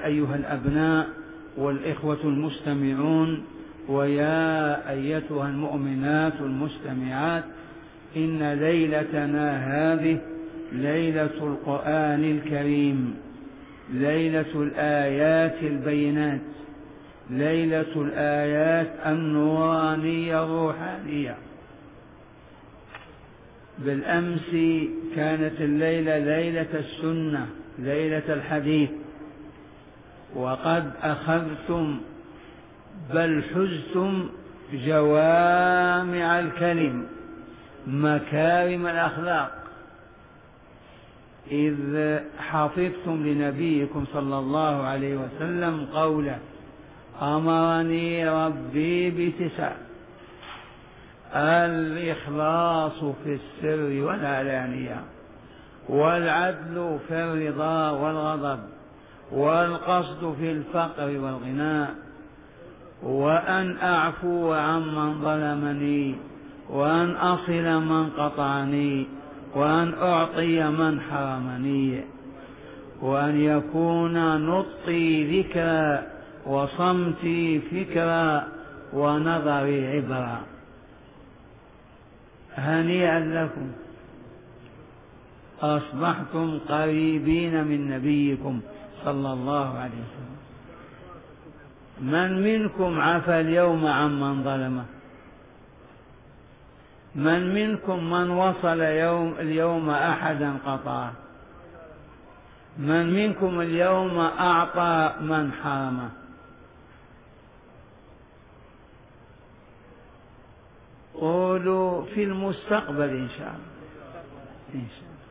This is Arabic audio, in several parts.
أيها الأبناء والإخوة المستمعون، ويا أيتها المؤمنات المستمعات، إن ليلتنا هذه ليلة القرآن الكريم، ليلة الآيات البينات، ليلة الآيات النورانية الروحانية. بالأمس كانت الليلة ليلة السنة، ليلة الحديث، وقد أخذتم بل حزتم جوامع الكلم، مكارم الأخلاق، إذ حفظتم لنبيكم صلى الله عليه وسلم قوله: أمرني ربي ب9: الإخلاص في السر والعلانية، والعدل في الرضا والغضب، والقصد في الفقر والغناء، وأن أعفو عمن ظلمني، وأن أصل من قطعني، وأن أعطي من حرمني، وأن يكون نطقي ذكرا، وصمتي فكرا، ونظري عبرا. هنيئا لكم، أصبحتم قريبين من نبيكم صلى الله عليه وسلم. من منكم عفى اليوم عمن ظلمه؟ من منكم من وصل اليوم أحدا قطعه؟ من منكم اليوم أعطى من حرمه؟ قولوا في المستقبل إن شاء الله.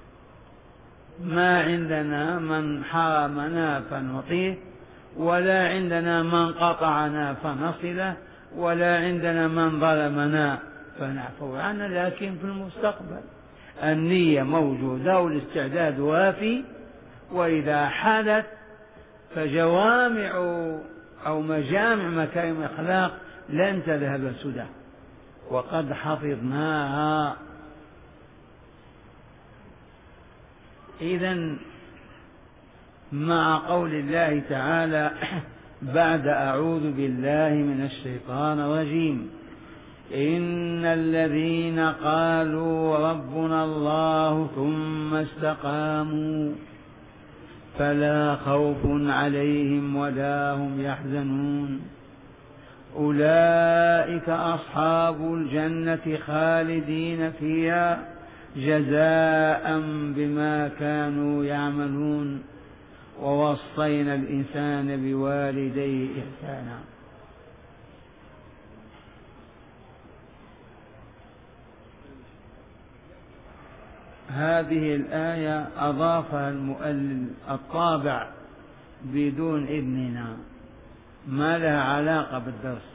ما عندنا من حرمنا فنعطيه، ولا عندنا من قطعنا فنصله، ولا عندنا من ظلمنا فنعفو عنه، لكن في المستقبل النية موجودة والاستعداد وافي، وإذا حدث فجوامع أو مجامع مكارم الأخلاق لن تذهب سدى، وقد حفظناها. إذن مع قول الله تعالى بعد أعوذ بالله من الشيطان الرجيم: إن الذين قالوا ربنا الله ثم استقاموا فلا خوف عليهم ولا هم يحزنون أولئك أصحاب الجنة خالدين فيها جزاء بما كانوا يعملون ووصينا الإنسان بوالديه إحسانا. هذه الآية أضافها المؤلف الطابع بدون إذننا، ما لها علاقة بالدرس،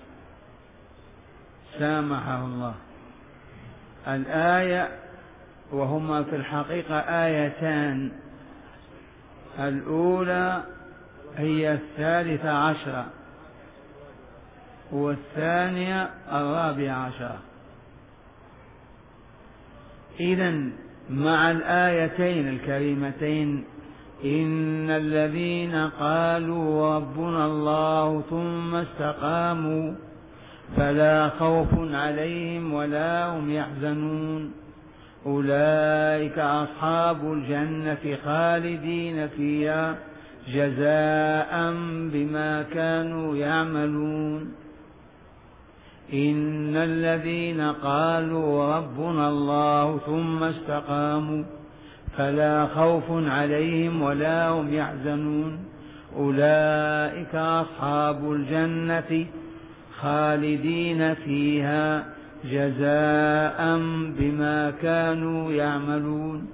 سامحه الله. الآية وهما في الحقيقة آيتان، الأولى هي 13 والثانية 14. إذن مع الآيتين الكريمتين إن الذين قالوا ربنا الله ثم استقاموا فلا خوف عليهم ولا هم يحزنون أولئك أصحاب الجنة خالدين فيها جزاء بما كانوا يعملون. إن الذين قالوا ربنا الله ثم استقاموا فلا خوف عليهم ولا هم يحزنون أولئك أصحاب الجنة خالدين فيها جزاء بما كانوا يعملون.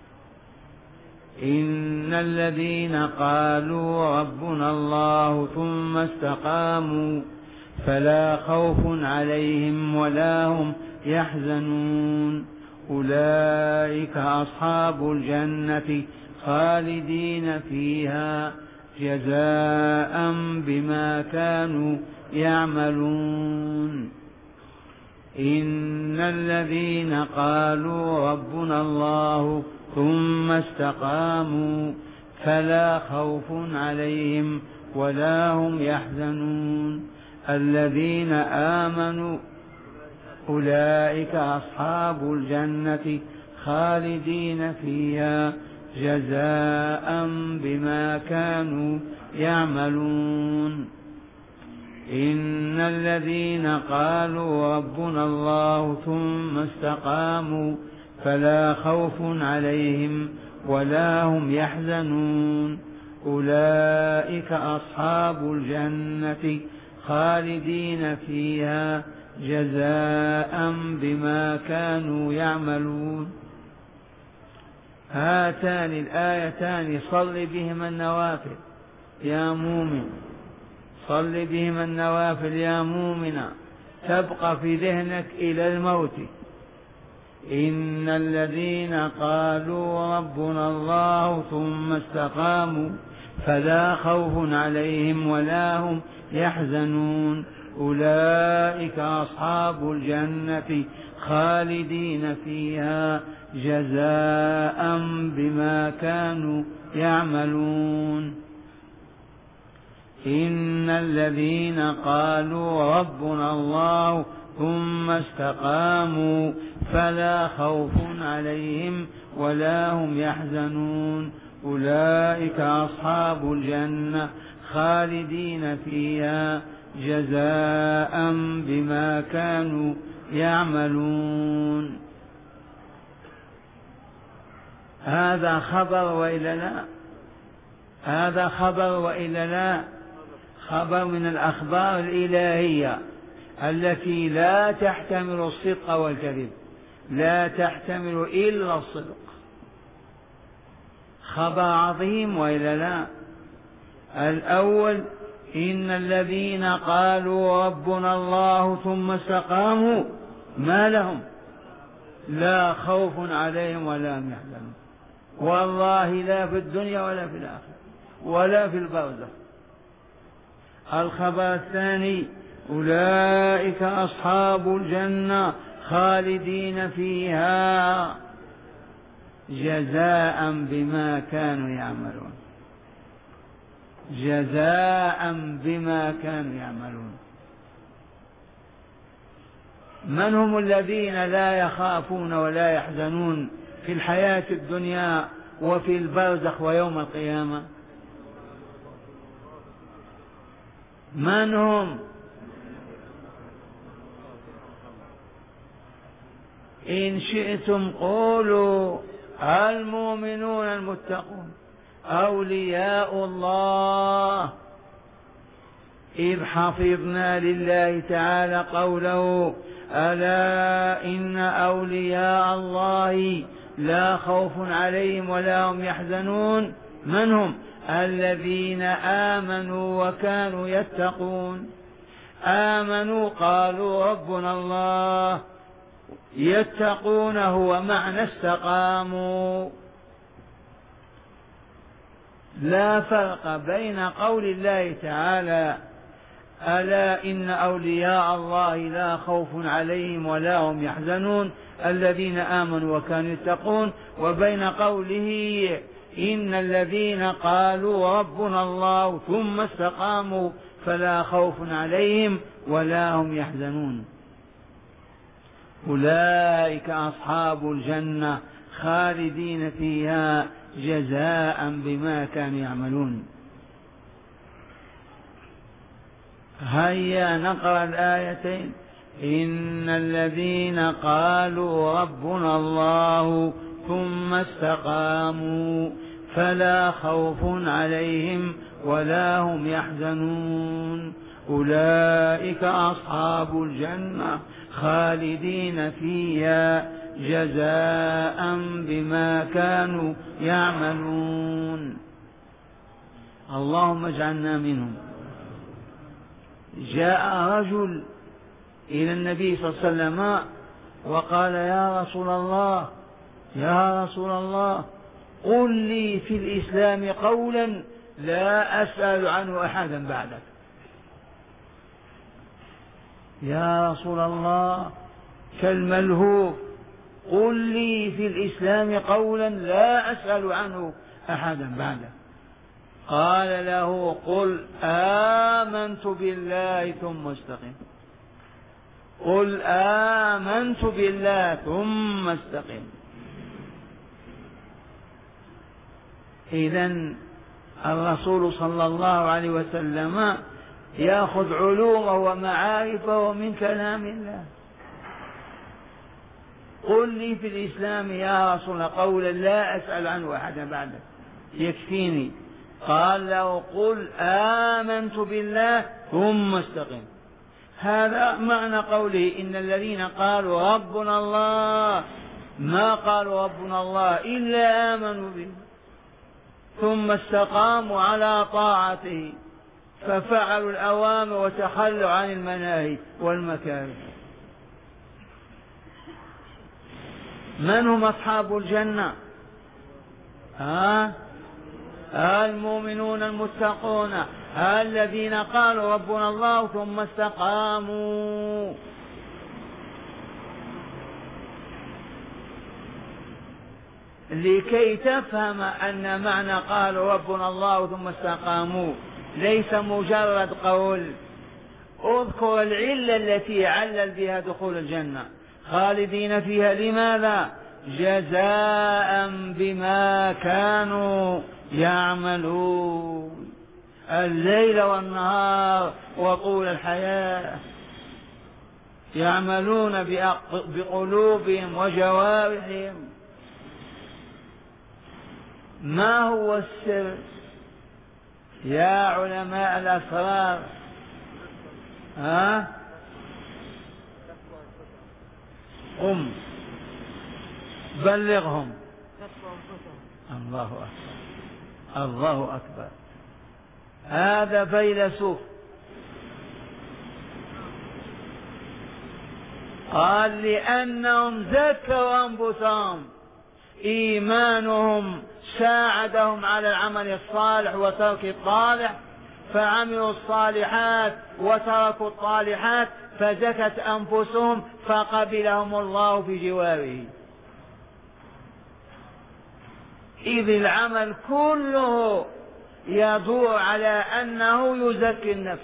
إن الذين قالوا ربنا الله ثم استقاموا فلا خوف عليهم ولا هم يحزنون أولئك أصحاب الجنة خالدين فيها جزاء بما كانوا يعملون. إن الذين قالوا ربنا الله ثم استقاموا فلا خوف عليهم ولا هم يحزنون. الذين آمنوا أولئك أصحاب الجنة خالدين فيها جزاء بما كانوا يعملون. إن الذين قالوا ربنا الله ثم استقاموا فلا خوف عليهم ولا هم يحزنون. أولئك أصحاب الجنة خالدين فيها جزاء بما كانوا يعملون. هاتان الآيتان صل بهما النوافل يا مؤمن، صل بهما النوافل يا مؤمنا، تبقى في ذهنك إلى الموت. إن الذين قالوا ربنا الله ثم استقاموا فلا خوف عليهم ولا هم يحزنون. أولئك أصحاب الجنة خالدين فيها جزاء بما كانوا يعملون. إن الذين قالوا ربنا الله ثم استقاموا فلا خوف عليهم ولا هم يحزنون. أولئك أصحاب الجنة خالدين فيها جزاء بما كانوا يعملون. هذا خبر وإلا لا؟ هذا خبر وإلا لا؟ خبر من الأخبار الإلهية التي لا تحتمل الصدق والكذب، لا تحتمل إلا الصدق. خبر عظيم وإلا لا؟ الأول إن الذين قالوا ربنا الله ثم استقاموا ما لهم؟ لا خوف عليهم ولا هم يحزنون. والله لا في الدنيا ولا في الآخرة ولا في البرزخ. الخبر الثاني أولئك أصحاب الجنة خالدين فيها جزاء بما كانوا يعملون. جزاء بما كانوا يعملون. من هم الذين لا يخافون ولا يحزنون في الحياة الدنيا وفي البرزخ ويوم القيامة؟ من هم؟ إن شئتم قولوا المؤمنون المتقون أولياء الله. إذ حفظنا لله تعالى قوله ألا إن أولياء الله لا خوف عليهم ولا هم يحزنون. من هم؟ الذين آمنوا وكانوا يتقون. آمنوا قالوا ربنا الله، يتقون هو معنى استقاموا. لا فرق بين قول الله تعالى ألا إن أولياء الله لا خوف عليهم ولا هم يحزنون الذين آمنوا وكانوا يتقون، وبين قوله إن الذين قالوا ربنا الله ثم استقاموا فلا خوف عليهم ولا هم يحزنون. أولئك أصحاب الجنة خالدين فيها جزاء بما كانوا يعملون. هيا نقرأ الآيتين. إن الذين قالوا ربنا الله ثم استقاموا فلا خوف عليهم ولا هم يحزنون. أولئك أصحاب الجنة خالدين فيها جزاء بما كانوا يعملون. اللهم اجعلنا منهم. جاء رجل إلى النبي صلى الله عليه وسلم وقال يا رسول الله، يا رسول الله قل لي في الإسلام قولا لا أسأل عنه أحدا بعدك. يا رسول الله كالملهوف، قل لي في الإسلام قولا لا أسأل عنه أحدا بعدك. قال له قل آمنت بالله ثم استقم، قل آمنت بالله ثم استقم. إذن الرسول صلى الله عليه وسلم يأخذ علومه ومعارفه من كلام الله. قل لي في الإسلام يا رسول قولا لا أسأل عنه أحدا بعدك يكفيني. قال له قل آمنت بالله ثم استقم. هذا معنى قوله إن الذين قالوا ربنا الله ما قالوا ربنا الله إلا آمنوا به ثم استقاموا على طاعته ففعلوا الأوامر وتخلوا عن المناهي والمكاره. من هم أصحاب الجنة؟ المؤمنون المتقون الذين قالوا ربنا الله ثم استقاموا. لكي تفهم أن معنى قالوا ربنا الله ثم استقاموا ليس مجرد قول. اذكر العلة التي علل بها دخول الجنة خالدين فيها. لماذا؟ جزاء بما كانوا يعملون الليل والنهار وطول الحياة، يعملون بقلوبهم وجوارحهم. ما هو السر يا علماء الأسرار؟ قم بلغهم. الله أكبر الله أكبر. هذا فيلسوف قال لأنهم ذكروا أنفسهم، إيمانهم ساعدهم على العمل الصالح وترك الطالح، فعملوا الصالحات وتركوا الطالحات فزكت أنفسهم فقبلهم الله في جواره. إذ العمل كله يدور على أنه يزكي النفس،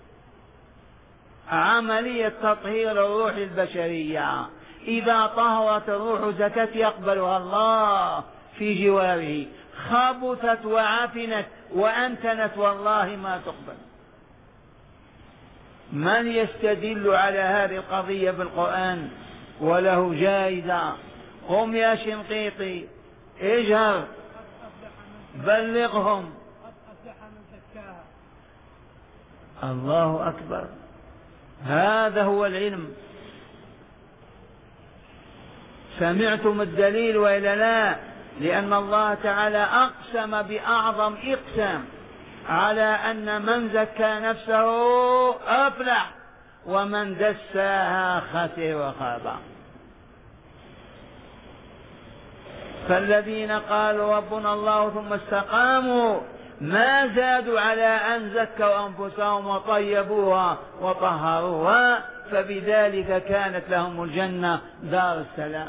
عملية تطهير الروح البشرية. إذا طهرت الروح زكت يقبلها الله في جواره، خبثت وعفنت وأنتنت والله ما تقبل. من يستدل على هذه القضية بالقرآن وله جائزة؟ قم يا شنقيطي اجهر بلغهم. الله أكبر. هذا هو العلم. سمعتم الدليل وإلا لا؟ لأن الله تعالى أقسم بأعظم إقسام على أن من زكى نفسه أفلح ومن دساها خسر وخاب. فالذين قالوا ربنا الله ثم استقاموا ما زادوا على أن زكوا أنفسهم وطيبوها وطهروها، فبذلك كانت لهم الجنة دار السلام.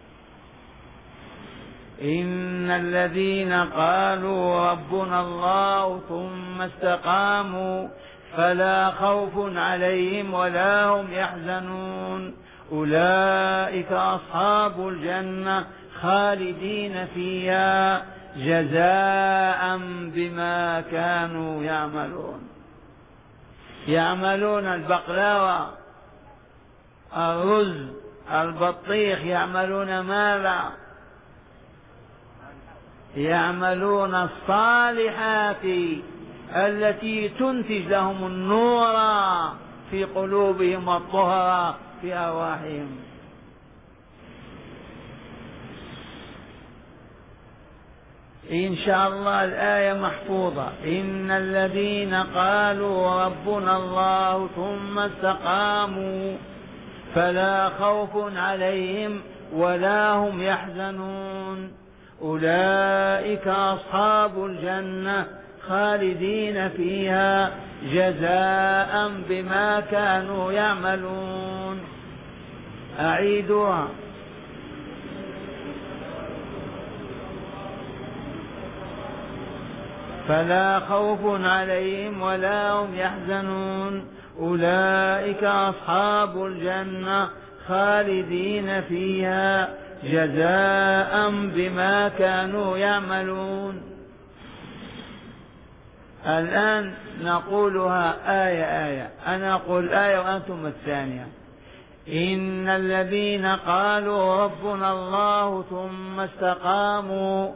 إن الذين قالوا ربنا الله ثم استقاموا فلا خوف عليهم ولا هم يحزنون أولئك أصحاب الجنة خالدين فيها جزاء بما كانوا يعملون. يعملون البقلاوة، الرز، البطيخ، يعملون ماذا؟ يعملون الصالحات التي تنتج لهم النور في قلوبهم والطهر في أرواحهم. إن شاء الله الآية محفوظة. إن الذين قالوا ربنا الله ثم استقاموا فلا خوف عليهم ولا هم يحزنون أولئك أصحاب الجنة خالدين فيها جزاء بما كانوا يعملون. أعيدها. فلا خوف عليهم ولا هم يحزنون أولئك أصحاب الجنة خالدين فيها جزاء بما كانوا يعملون. الآن نقولها آية آية، أنا أقول آية وأنتم الثانية. إن الذين قالوا ربنا الله ثم استقاموا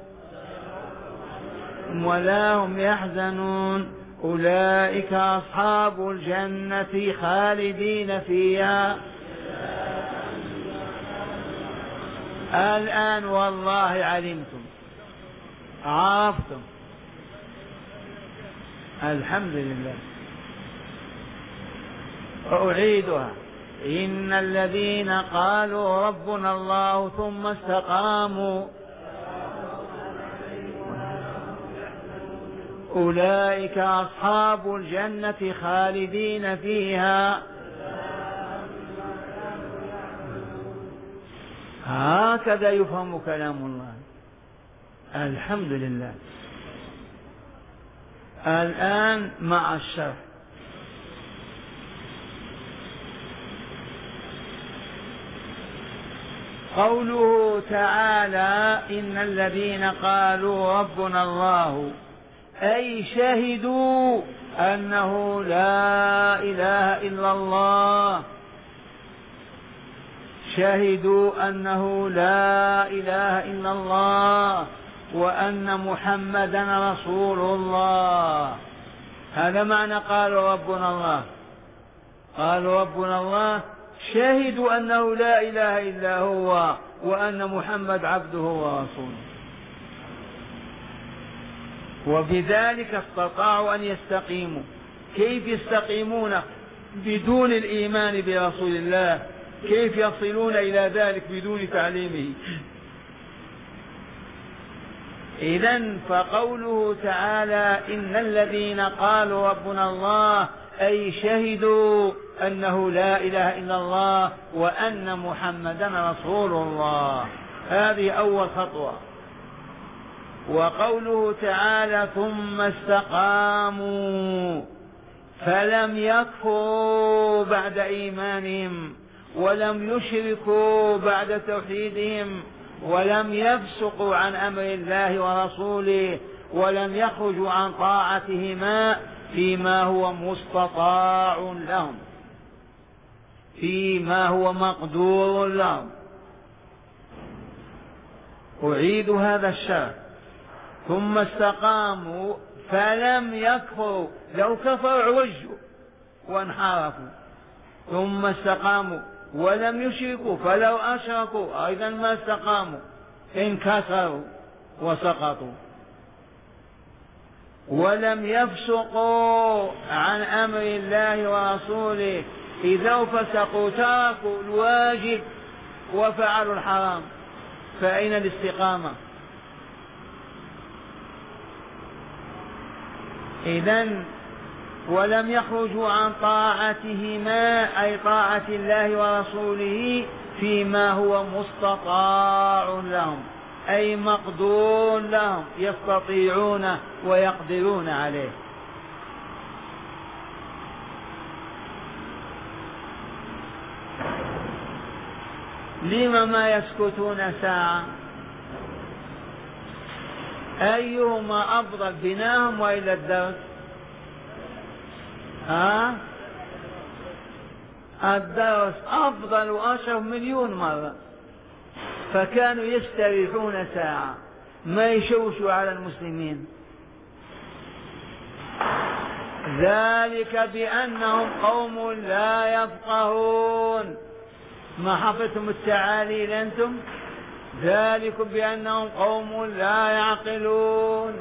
ولا هم يحزنون أولئك أصحاب الجنة خالدين فيها. الآن والله علمتم عرفتم، الحمد لله. أعيدها. إن الذين قالوا ربنا الله ثم استقاموا أولئك أصحاب الجنة خالدين فيها. هكذا يفهم كلام الله. الحمد لله. الآن مع الشرح. قوله تعالى إن الذين قالوا ربنا الله أي شهدوا أنه لا إله إلا الله، شهدوا أنه لا إله إلا الله وأن محمدا رسول الله. هذا معنى قالوا ربنا الله. قالوا ربنا الله شهدوا أنه لا إله إلا هو وأن محمد عبده ورسوله، وبذلك استطاعوا أن يستقيموا. كيف يستقيمون بدون الإيمان برسول الله؟ كيف يصلون إلى ذلك بدون تعليمه؟ إذن فقوله تعالى إن الذين قالوا ربنا الله أي شهدوا أنه لا إله إلا الله وأن محمدا رسول الله. هذه أول خطوة. وقوله تعالى ثم استقاموا فلم يكفروا بعد إيمانهم ولم يشركوا بعد توحيدهم ولم يفسقوا عن أمر الله ورسوله ولم يخرجوا عن طاعتهما فيما هو مستطاع لهم، فيما هو مقدور لهم. أعيد هذا الشرح. ثم استقاموا فلم يكفروا، لو كفروا عوجوا وانحرفوا. ثم استقاموا ولم يشركوا، فلو أشركوا أيضا ما استقاموا، انكسروا وسقطوا. ولم يفسقوا عن أمر الله ورسوله، إذا فسقوا تركوا الواجب وفعلوا الحرام، فأين الاستقامة؟ إذن ولم يخرجوا عن طاعتهما أي طاعة الله ورسوله فيما هو مستطاع لهم أي مقدور لهم، يستطيعون ويقدرون عليه. لم ما يسكتون ساعة؟ أيهما أفضل بناهم وإلى الدرس؟ الدرس أفضل وأشرف مليون مرة. فكانوا يستريحون ساعة ما يشوشوا على المسلمين. ذلك بأنهم قوم لا يفقهون. ما حفظتم التعاليل أنتم؟ ذلك بأنهم قوم لا يعقلون.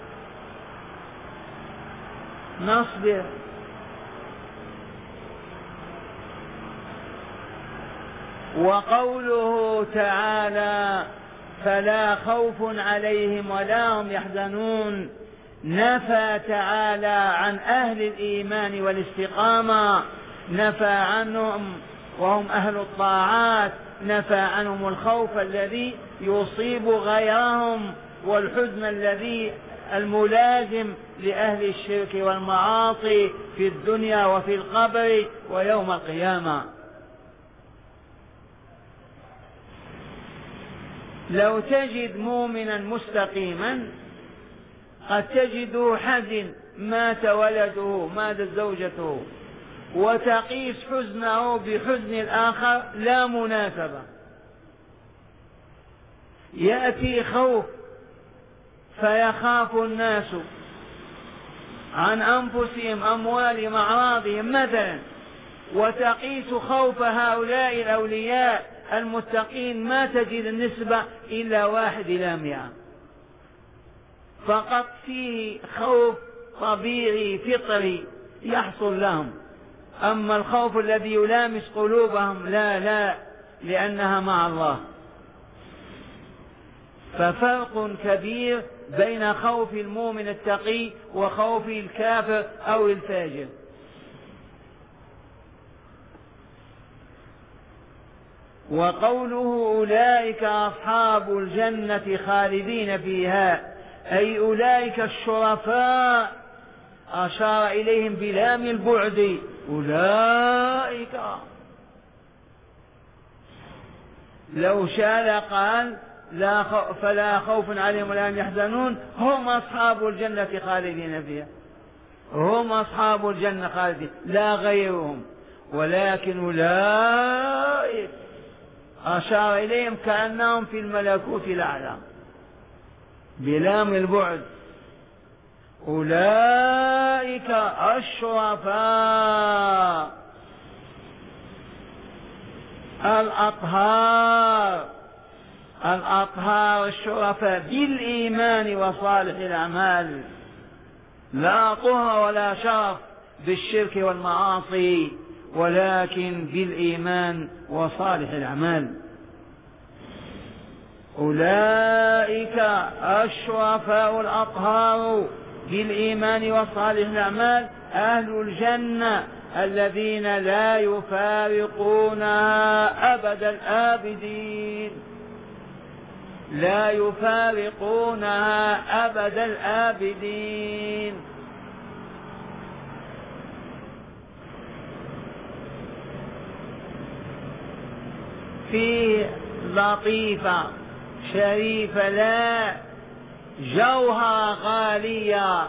نصبر. وقوله تعالى فلا خوف عليهم ولا هم يحزنون نفى تعالى عن أهل الإيمان والاستقامة، نفى عنهم وهم أهل الطاعات، نفى عنهم الخوف الذي يصيب غيرهم والحزن الذي الملازم لأهل الشرك والمعاصي في الدنيا وفي القبر ويوم القيامة. لو تجد مؤمنا مستقيما قد تجده حزن مات ولده ماتت زوجته، وتقيس حزنه بحزن الآخر لا مناسبة. يأتي خوف فيخاف الناس عن أنفسهم أموالهم أعراضهم مثلا، وتقيس خوف هؤلاء الأولياء المتقين ما تجد النسبة إلا 1:100 فقط. فيه خوف طبيعي فطري يحصل لهم، أما الخوف الذي يلامس قلوبهم لا لأنها مع الله. ففرق كبير بين خوف المؤمن التقي وخوف الكافر أو الفاجر. وقوله أولئك أصحاب الجنة خالدين فيها أي أولئك الشرفاء، أشار إليهم بلام البعد. أولئك لو شاء قال فلا خوف عليهم ولا هم يحزنون، هم أصحاب الجنة خالدين فيها، هم أصحاب الجنة خالدين لا غيرهم. ولكن أولئك أشار إليهم كأنهم في الملكوت الأعلى بلام البعد. أولئك الشرفاء الأطهار الشرفاء بالإيمان وصالح الأعمال، لا طهر ولا شرف بالشرك والمعاصي ولكن بالإيمان وصالح الأعمال. أولئك الشرفاء الأطهار بالإيمان وصالح الأعمال أهل الجنة الذين لا يفارقونها أبد الآبدين، لا يفارقونها أبد الآبدين. في لطيفة شريفة لا جوهرة غالية،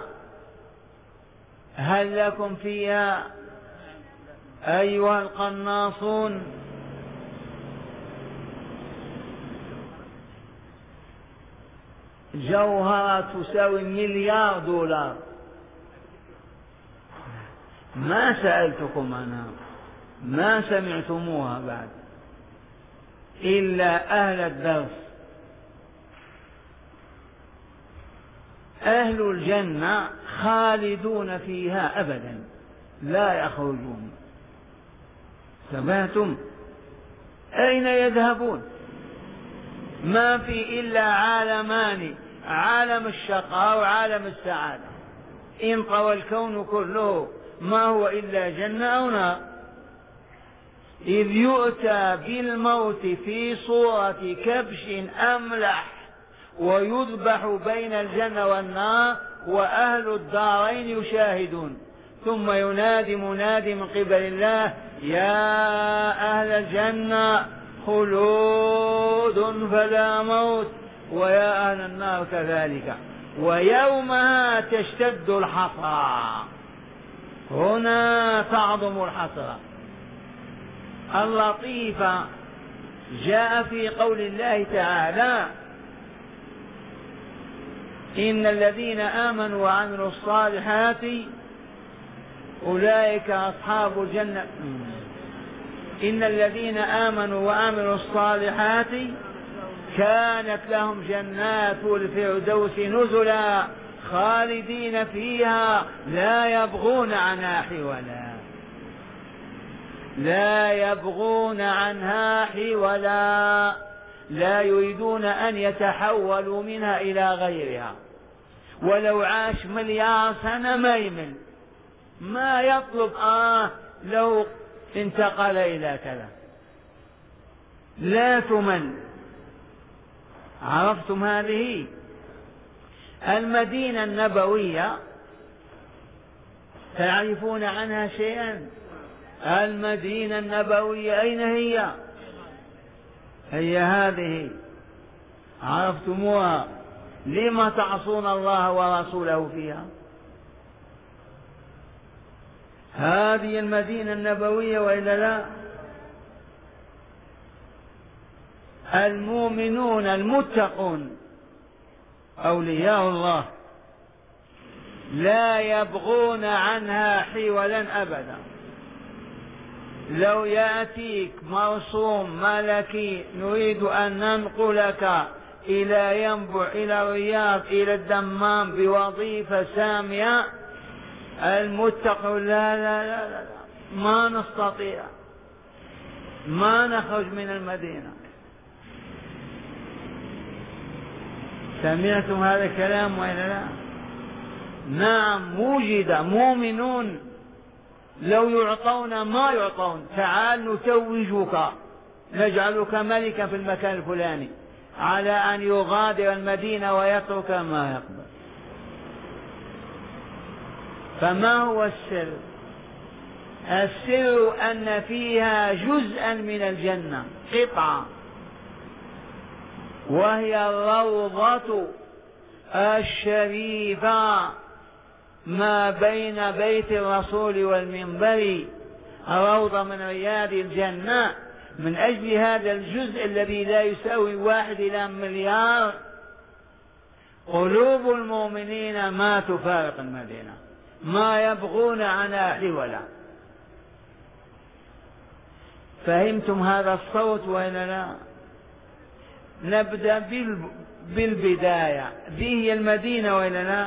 هل لكم فيها أيها القناصون؟ جوهرة تساوي $1,000,000. ما سألتكم عنها، ما سمعتموها بعد إلا أهل الدرس. أهل الجنة خالدون فيها أبدا لا يخرجون. ثباتم أين يذهبون؟ ما في إلا عالمان، عالم الشقاء وعالم السعادة. إن طوى الكون كله ما هو إلا جنة أو نار. إذ يؤتى بالموت في صورة كبش أملح ويذبح بين الجنة والنار وأهل الدارين يشاهدون، ثم ينادي منادي من قبل الله يا أهل الجنة خلود فلا موت، ويا أهل النار كذلك، ويومها تشتد الحسرة. هنا تعظم الحسرة. اللطيفة جاء في قول الله تعالى إن الذين آمنوا وعملوا الصالحات أولئك أصحاب الجنة، إن الذين آمنوا وعملوا الصالحات كانت لهم جنات الفردوس نزلا خالدين فيها لا يبغون عنها حولا، لا يبغون عنها حولا، لا يريدون أن يتحولوا منها إلى غيرها. ولو عاش 1,000,000 سنة ما يمل، ما يطلب لو انتقل إلى كذا، لا تمل. عرفتم هذه؟ المدينة النبوية تعرفون عنها شيئا؟ المدينة النبوية أين هي؟ هي هذه، عرفتموها؟ لما تعصون الله ورسوله فيها؟ هذه المدينة النبوية وإلا لا؟ المؤمنون المتقون أولياء الله لا يبغون عنها حولا أبدا. لو يأتيك مرسوم ملكي نريد أن ننقلك إلى ينبع إلى الرياض إلى الدمام بوظيفة سامية، المتقون لا لا لا لا ما نستطيع، ما نخرج من المدينة. سمعتم هذا الكلام وإلا لا؟ نعم، وجد مؤمنون لو يعطون ما يعطون، تعال نتوجك نجعلك ملكا في المكان الفلاني، على أن يغادر المدينة ويترك ما يقبل. فما هو السر؟ السر أن فيها جزءا من الجنة، قطعة، وهي الروضة الشريفة ما بين بيت الرسول والمنبر، روضة من رياض الجنة. من أجل هذا الجزء الذي لا يساوي 1 إلى مليار، قلوب المؤمنين ما تفارق المدينة، ما يبغون عنها حولا. فهمتم هذا الصوت وإلا لا؟ نبدأ بالبداية. ذي هي المدينة وإلا لا؟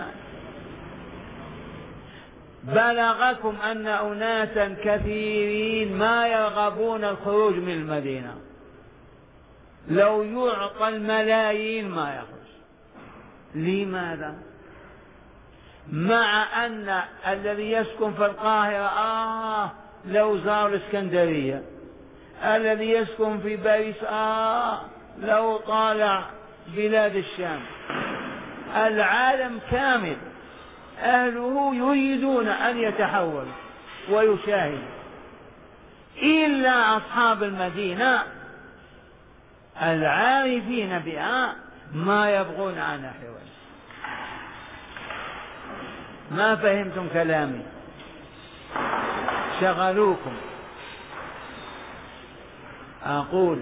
بلغكم أن أناسا كثيرين ما يرغبون الخروج من المدينة، لو يعطى الملايين ما يخرج. لماذا؟ مع أن الذي يسكن في القاهرة لو زار الإسكندرية، الذي يسكن في باريس لو طالع بلاد الشام، العالم كامل أهله يريدون أن يتحول ويشاهد، إلا أصحاب المدينة العارفين بها ما يبغون عنها حول. ما فهمتم كلامي؟ شغلوكم. أقول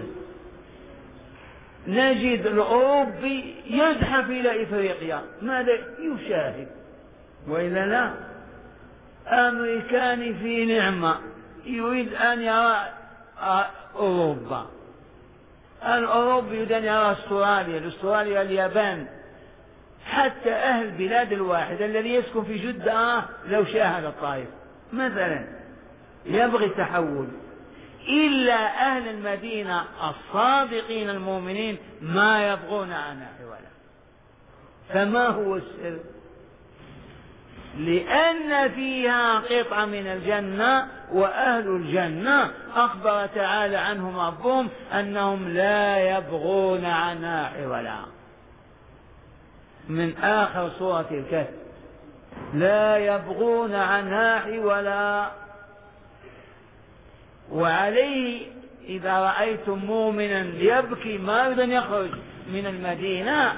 نجد الأوروبي يزحف إلى إفريقيا، ماذا يشاهد وإلا لا؟ أمريكاني في نعمة يريد أن يرى أوروبا، الأوروبي يريد أن يرى أستراليا اليابان، حتى أهل بلاد الواحد الذي يسكن في جدة لو شاهد الطائف مثلا يبغي التحول، إلا أهل المدينة الصادقين المؤمنين ما يبغون عنها حولا. فما هو السر؟ لأن فيها قطعة من الجنة، وأهل الجنة أخبر تعالى عنهم ربهم أنهم لا يبغون عنها حولا. من آخر سورة الكهف، لا يبغون عنها حولا. وعليه إذا رأيتم مؤمنا يبكي ما يريد أن يخرج من المدينة،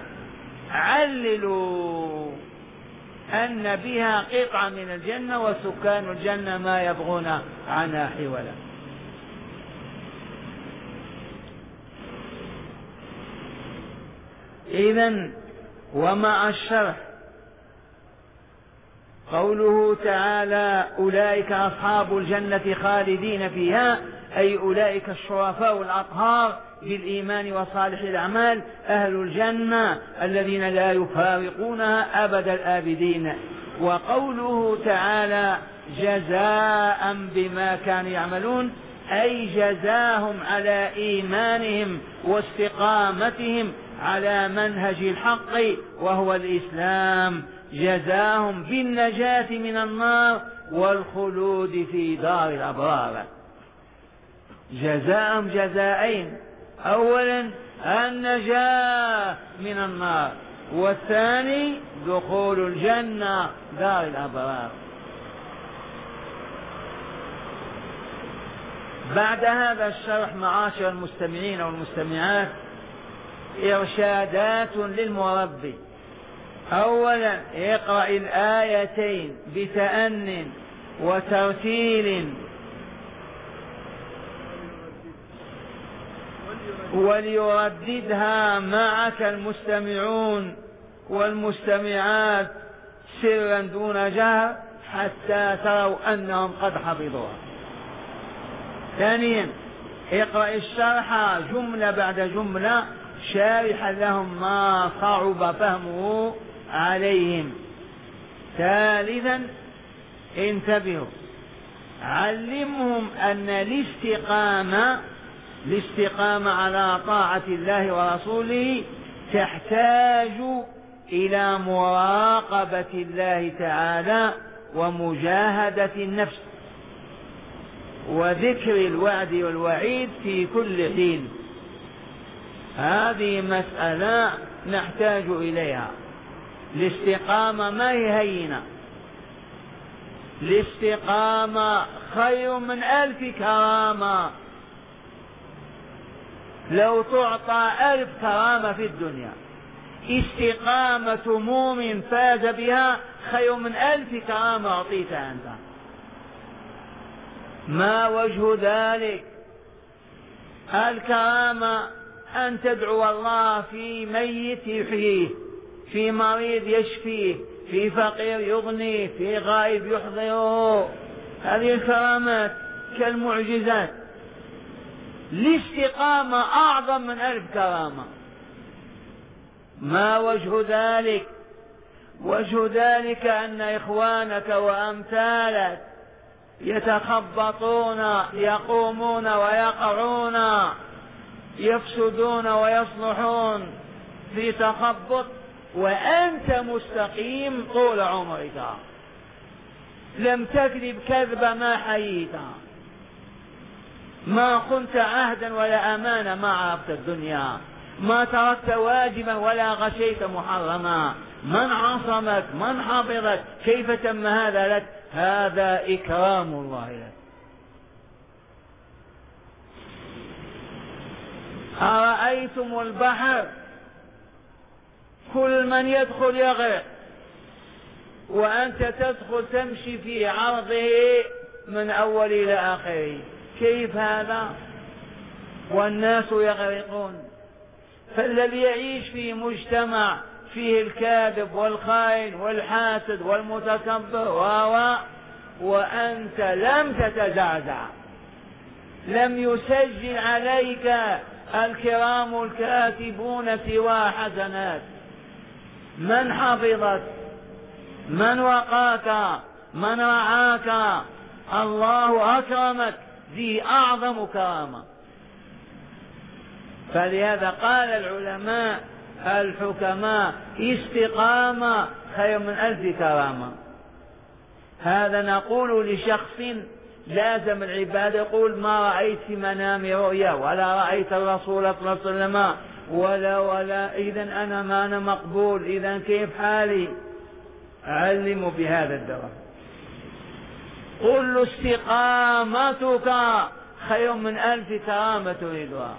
عللوا أن بها قطعة من الجنة، وسكان الجنة ما يبغون عنها حولا. إذن ومع الشرح قوله تعالى أولئك أصحاب الجنة خالدين فيها، أي أولئك الشرفاء الأطهار بالإيمان وصالح الأعمال، أهل الجنة الذين لا يفارقونها أبد الآبدين. وقوله تعالى جزاء بما كانوا يعملون، أي جزاهم على إيمانهم واستقامتهم على منهج الحق وهو الإسلام، جزاهم بالنجاة من النار والخلود في دار الأبرار. جزاءهم جزاءين، أولا النجاة من النار، والثاني دخول الجنة دار الأبرار. بعد هذا الشرح معاشر المستمعين والمستمعات إرشادات للمربي. أولا اقرأ الآيتين بتأن وترتيل وليرددها معك المستمعون والمستمعات سرا دون جهر حتى تروا أنهم قد حفظوها. ثانيا اقرأ الشرح جملة بعد جملة شارحا لهم ما صعب فهمه عليهم. ثالثا انتبهوا علمهم أن الاستقامة على طاعة الله ورسوله تحتاج إلى مراقبة الله تعالى ومجاهدة النفس وذكر الوعد والوعيد في كل حين. هذه مسألة نحتاج إليها. الاستقامة ما هي هينة، الاستقامة خير من 1000 كرامة. لو تعطى 1000 كرامة في الدنيا، استقامة مؤمن فاز بها خير من 1000 كرامة أعطيتها أنت. ما وجه ذلك؟ الكرامة أن تدعو الله في ميت يحييه، في مريض يشفيه، في فقير يغنيه، في غائب يحضره. هذه الكرامات كالمعجزات. الاستقامة أعظم من 1000 كرامة. ما وجه ذلك؟ وجه ذلك أن إخوانك وأمثالك يتخبطون، يقومون ويقعون، يفسدون ويصلحون في تخبط، وأنت مستقيم طول عمرك، لم تكذب كذب ما حييت، ما خنت عهدا ولا أمانة، ما عرفت الدنيا، ما تركت واجبا ولا غشيت محرما. من عصمك؟ من حفظك؟ كيف تم هذا لك؟ هذا إكرام الله لك. أرأيتم البحر كل من يدخل يغرق، وأنت تدخل تمشي في عرضه من أول إلى آخره، كيف هذا؟ والناس يغرقون. فالذي يعيش في مجتمع فيه الكاذب والخائن والحاسد والمتكبر وأنت لم تتزعزع، لم يسجل عليك الكرام الكاتبون سوى حسنات. من حفظك؟ من وقاك؟ من رعاك؟ الله أكرمك، ذي أعظم كرامة. فلهذا قال العلماء الحكماء استقامة خير من 1000 كرامة. هذا نقول لشخص لازم العبادة، يقول ما رأيت في منامي رؤيا ولا رأيت الرسول صلى الله عليه وسلم ولا إذن أنا أنا مقبول، إذن كيف حالي؟ علموا بهذا الدواء. قل استقامتك خير من 1000 كرامة تريدها.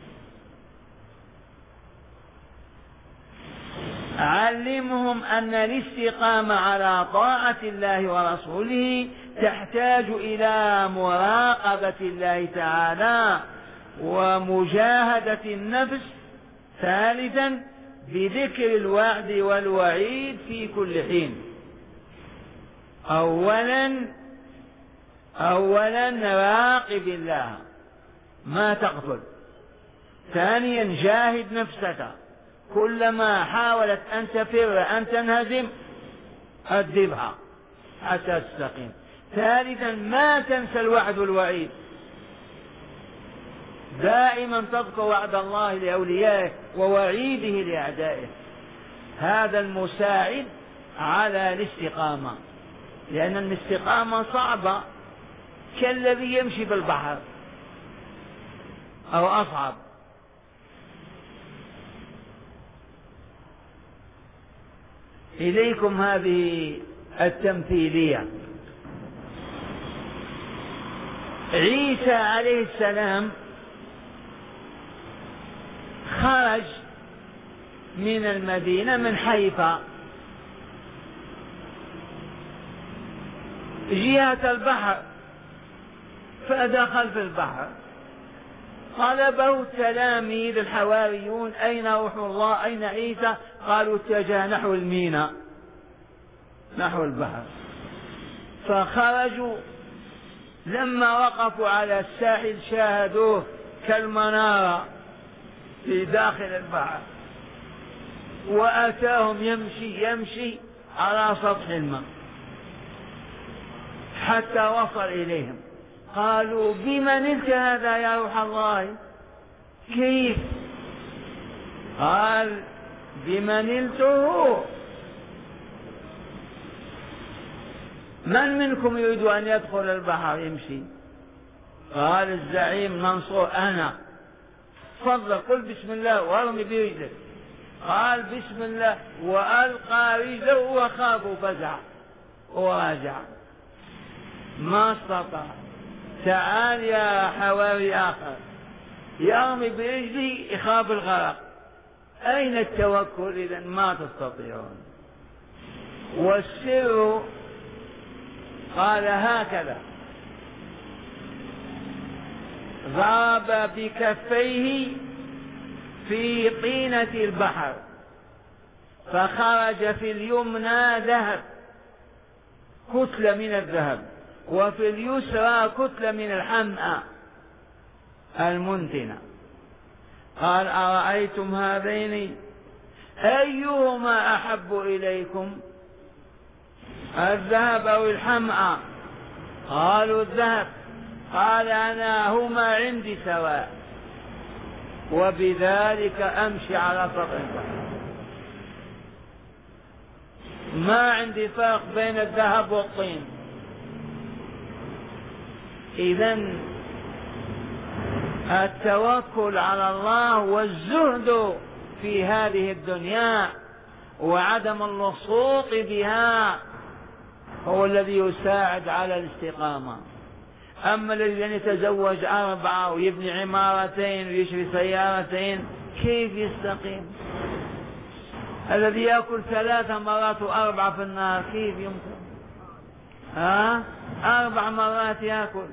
علمهم أن الاستقامة على طاعة الله ورسوله تحتاج إلى مراقبة الله تعالى ومجاهدة النفس. ثالثا بذكر الوعد والوعيد في كل حين. أولا راقب الله ما تغفل. ثانيا جاهد نفسك، كلما حاولت أن تفر أن تنهزم أدبها حتى تستقيم. ثالثا ما تنسى الوعد والوعيد، دائما تذكر وعد الله لأوليائه ووعيده لأعدائه. هذا المساعد على الاستقامة، لأن الاستقامة صعبة كالذي يمشي بالبحر أو أصعب. إليكم هذه التمثيلية. عيسى عليه السلام خرج من المدينة من حيفا جهة البحر، فدخل في البحر، طلبه التلاميذ الحواريون: أين روح الله؟ أين عيسى؟ قالوا: اتجه نحو الميناء، نحو البحر. فخرجوا، لما وقفوا على الساحل شاهدوه كالمنارة في داخل البحر، وأتاهم يمشي على سطح الماء حتى وصل إليهم. قالوا: بما نلت هذا يا روح الله؟ كيف؟ قال: بما نلته. من منكم يريد أن يدخل البحر يمشي؟ قال الزعيم منصور: أنا. تفضل، قل بسم الله وارمي برجلك. قال: بسم الله، وألقى رجله وخاف وفزع وراجع، ما استطاع. تعال يا حواري آخر، يرمي برجلي يخاف الغرق. أين التوكل إذن؟ ما تستطيعون. والسر قال هكذا: ضرب بكفيه في طينة البحر فخرج في اليمنى ذهب، كتلة من الذهب، وفي اليسرى كتلة من الحمأ المنتنة. قال: أرأيتم هذين أيهما أحب إليكم، الذهب أو الحمأ؟ قالوا: الذهب. قال: أنا هما عندي سواء، وبذلك أمشي على سطح البحر، ما عندي فرق بين الذهب والطين. إذن التوكل على الله والزهد في هذه الدنيا وعدم اللصوق بها هو الذي يساعد على الاستقامة. أما الذي يتزوج 4 ويبني عمارتين ويشري سيارتين كيف يستقيم؟ الذي يأكل 3 مرات و4 في النهار كيف يمكن؟ 4 مرات يأكل.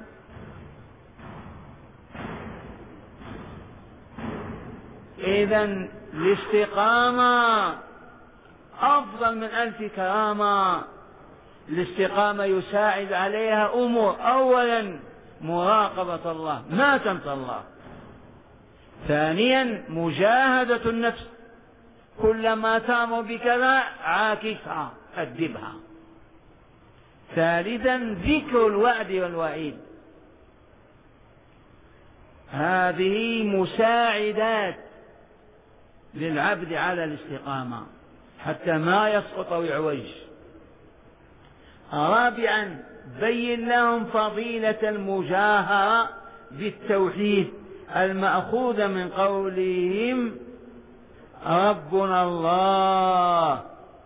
إذن الاستقامة أفضل من 1000 كرامة. الاستقامة يساعد عليها أمور: أولا مراقبة الله، ما تنسى الله. ثانيا مجاهدة النفس، كلما تأمر بكذا عاكسها أدبها. ثالثا ذكر الوعد والوعيد. هذه مساعدات للعبد على الاستقامة حتى ما يسقط ويعوج. رابعا بين لهم فضيلة المجاهرة بالتوحيد المأخوذ من قولهم ربنا الله.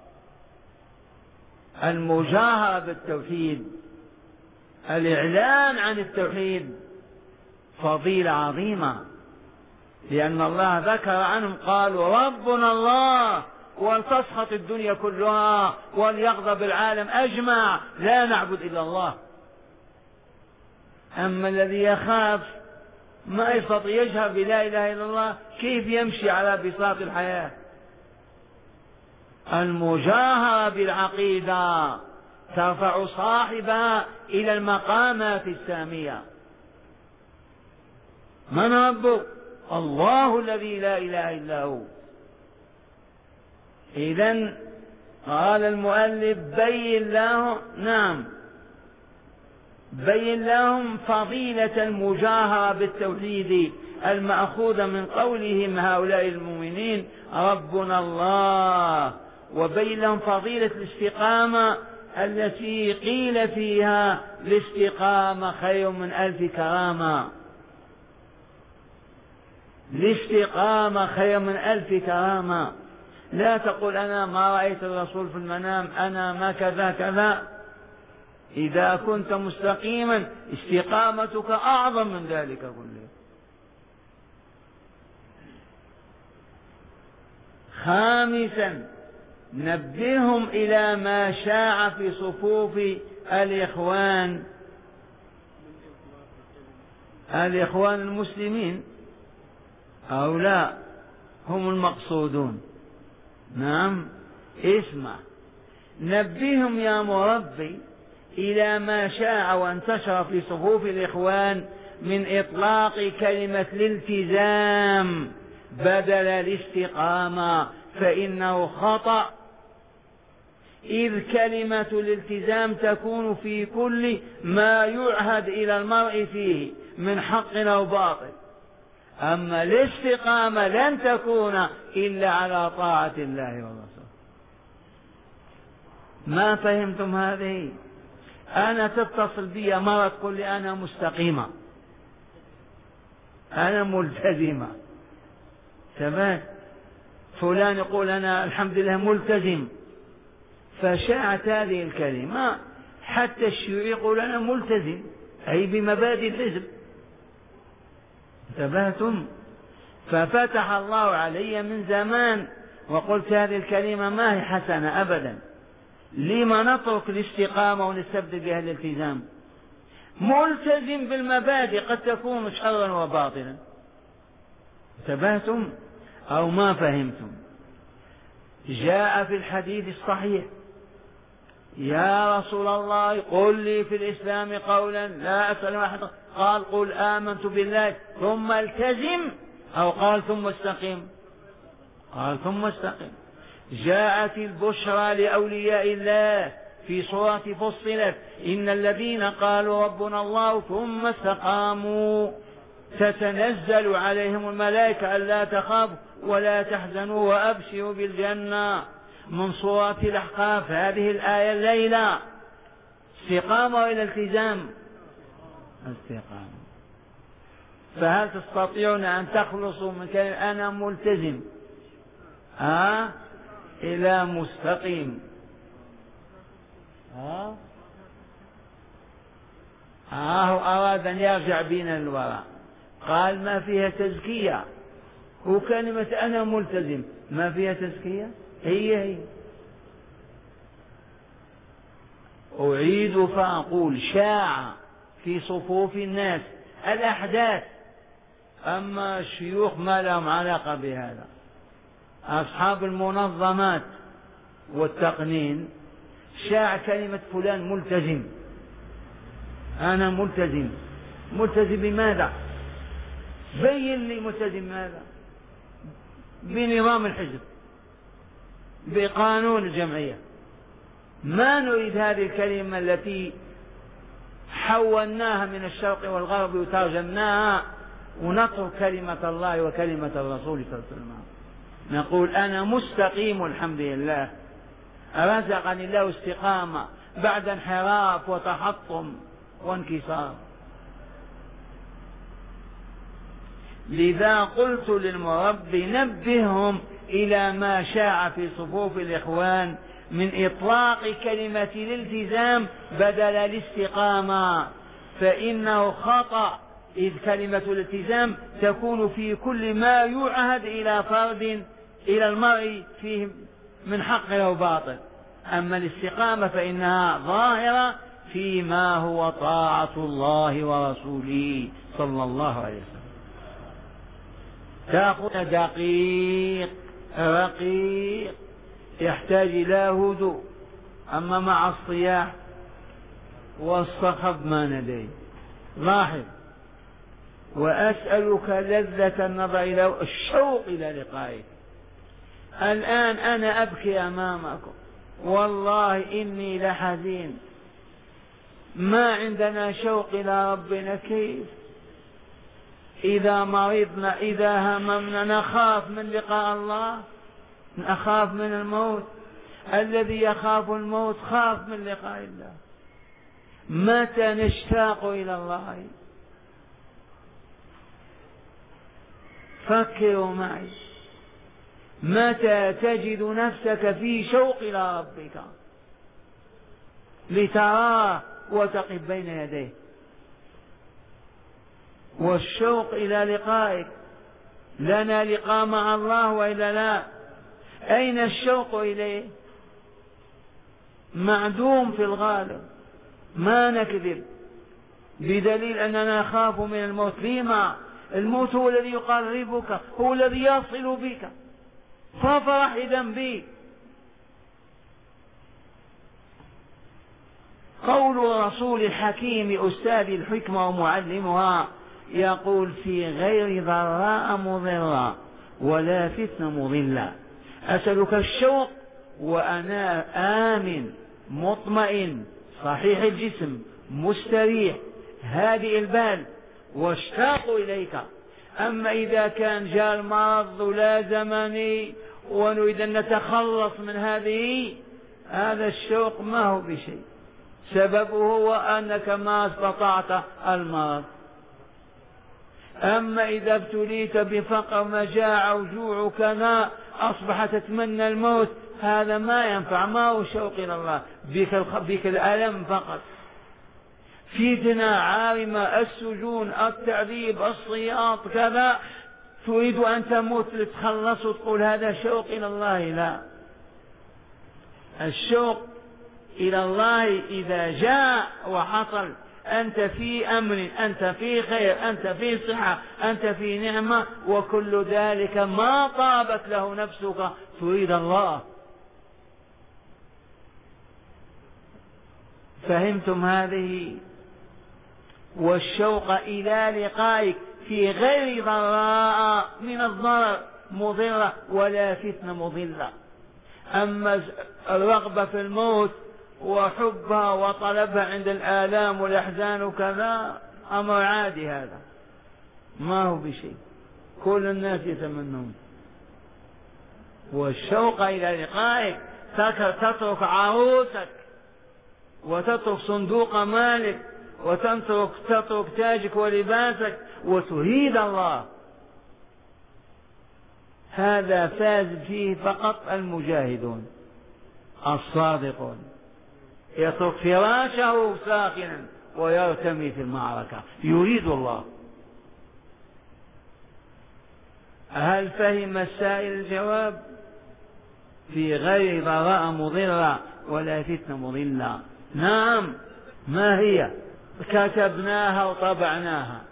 المجاهرة بالتوحيد، الإعلان عن التوحيد فضيلة عظيمة، لأن الله ذكر عنهم قالوا ربنا الله، ولتسخط الدنيا كلها وليغضب العالم أجمع، لا نعبد إلا الله. أما الذي يخاف ما يستطيع يجهر بلا إله إلا الله كيف يمشي على بساط الحياة؟ المجاهرة بالعقيدة ترفع صاحبها إلى المقامات السامية. من ربك؟ الله الذي لا إله إلا هو. إذن قال المؤلف بين لهم، بين لهم فضيلة المجاهرة بالتوحيد المأخوذة من قولهم هؤلاء المؤمنين ربنا الله، وبين لهم فضيلة الاستقامة التي قيل فيها الاستقامة خير من 1000 كرامة. الاستقامة خير من 1000 كرامة. لا تقول أنا ما رأيت الرسول في المنام، أنا ما كذا كذا. إذا كنت مستقيما استقامتك أعظم من ذلك كله. خامسا نبههم إلى ما شاع في صفوف الإخوان المسلمين، هؤلاء هم المقصودون. نعم، اسمع، نبههم يا مربي إلى ما شاع وانتشر في صفوف الإخوان من إطلاق كلمة الالتزام بدل الاستقامة، فإنه خطأ، إذ كلمة الالتزام تكون في كل ما يعهد إلى المرء فيه من حق أو باطل، أما الاستقامة لن تكون إلا على طاعة الله ورسوله. ما فهمتم هذه؟ أنا تتصل بي مرة تقول لي أنا مستقيمة، أنا ملتزمة، تمام، فلان يقول أنا الحمد لله ملتزم، فشاعت هذه الكلمة حتى الشيوعي يقول أنا ملتزم، أي بمبادئ الحزب. انتبهتم؟ ففتح الله علي من زمان وقلت هذه الكلمة ما هي حسنة أبدا، لما نترك الاستقامة ونستبدل بها الالتزام؟ ملتزم بالمبادئ قد تكون شرا وباطلا. انتبهتم أو ما فهمتم؟ جاء في الحديث الصحيح يا رسول الله قل لي في الإسلام قولا لا أسأل أحد، قال قل آمنت بالله ثم التزم، أو قال ثم استقم؟ قال ثم استقم. جاءت البشرى لأولياء الله في سورة فصلت إن الذين قالوا ربنا الله ثم استقاموا تتنزل عليهم الملائكة ألا تخافوا ولا تحزنوا وأبشروا بالجنة، من سورة الأحقاف. هذه الآية الليلة استقامة إلى التزام؟ استقامة. فهل تستطيعون أن تخلصوا من كلمة أنا ملتزم إلى مستقيم؟ هو أراد أن يرجع بنا الوراء، قال ما فيها تزكية، وكلمة أنا ملتزم ما فيها تزكية، هي أعيد فأقول شاع في صفوف الناس الأحداث، أما الشيوخ ما لهم علاقة بهذا. أصحاب المنظمات والتقنين شاع كلمة فلان ملتزم، أنا ملتزم. ملتزم بماذا؟ بين لي ملتزم ماذا؟ بنظام الحزب، بقانون الجمعية. ما نريد هذه الكلمة التي حولناها من الشرق والغرب وترجمناها ونترك كلمة الله وكلمة الرسول صلى الله عليه وسلم. نقول أنا مستقيم الحمد لله، رزقني الله استقامة بعد انحراف وتحطم وانكسار. لذا قلت للمربي نبههم إلى ما شاع في صفوف الإخوان من إطلاق كلمة الالتزام بدل الاستقامة، فإنه خطأ، إذ كلمة الالتزام تكون في كل ما يعهد إلى فرد إلى المرء فيه من حق أو باطل، أما الاستقامة فإنها ظاهرة فيما هو طاعة الله ورسوله صلى الله عليه وسلم. تأخذ دقيق رقيق يحتاج إلى هدوء، أما مع الصياح والصخب ما ندري. لاحظ، وأسألك لذة النظر إلى الشوق إلى لقائك. الآن أنا أبكي أمامكم، والله إني لحزين، ما عندنا شوق إلى ربنا. كيف إذا مرضنا إذا هممنا نخاف من لقاء الله، نخاف من الموت. الذي يخاف الموت خاف من لقاء الله. متى نشتاق إلى الله؟ فكروا معي، متى تجد نفسك في شوق إلى ربك لتراه وتقف بين يديه، والشوق إلى لقائك. لنا لقاء مع الله وإلا لا؟ أين الشوق إليه؟ معدوم في الغالب، ما نكذب، بدليل أننا نخاف من الموت. لما؟ الموت هو الذي يقربك، هو الذي يصل بك، فافرح إذا به. قول الرسول الحكيم أستاذ الحكمة ومعلمها يقول: في غير ضراء مضرة ولا فتنة مضلة. أسألك الشوق وأنا آمن مطمئن صحيح الجسم مستريح هادئ البال واشتاق إليك. أما إذا كان جاء المرض ولازمني ونريد أن نتخلص من هذا الشوق ما هو بشيء، سببه هو أنك ما استطعت المرض. أما إذا ابتليت بفقر مجاعة وجوع وكذا أصبح تتمنى الموت، هذا ما ينفع، ما هو شوق إلى الله، بك الألم فقط. فتنة عارمة، السجون، التعذيب، الصياط، كذا، تريد أن تموت لتخلص وتقول هذا شوق إلى الله؟ لا، الشوق إلى الله إذا جاء وحصل، أنت في أمن، أنت في خير، أنت في صحة، أنت في نعمة، وكل ذلك ما طابت له نفسك تريد الله. فهمتم هذه؟ والشوق إلى لقائك في غير ضراء من الضرر مضرة ولا فتنة مضلة. أما الرغبة في الموت وحبها وطلبها عند الآلام والأحزان وكذا أمر عادي، هذا ما هو بشيء، كل الناس يتمنون. والشوق إلى لقائك تترك عروسك وتترك صندوق مالك وتترك تاجك ولباسك وتريد الله. هذا فاز فيه فقط المجاهدون الصادقون، يترك فراشه ساخنا ويرتمي في المعركة، يريد الله. هل فهم السائل الجواب؟ في غير ضراء مضرة ولا فتنة مضلة. نعم، ما هي؟ كتبناها وطبعناها.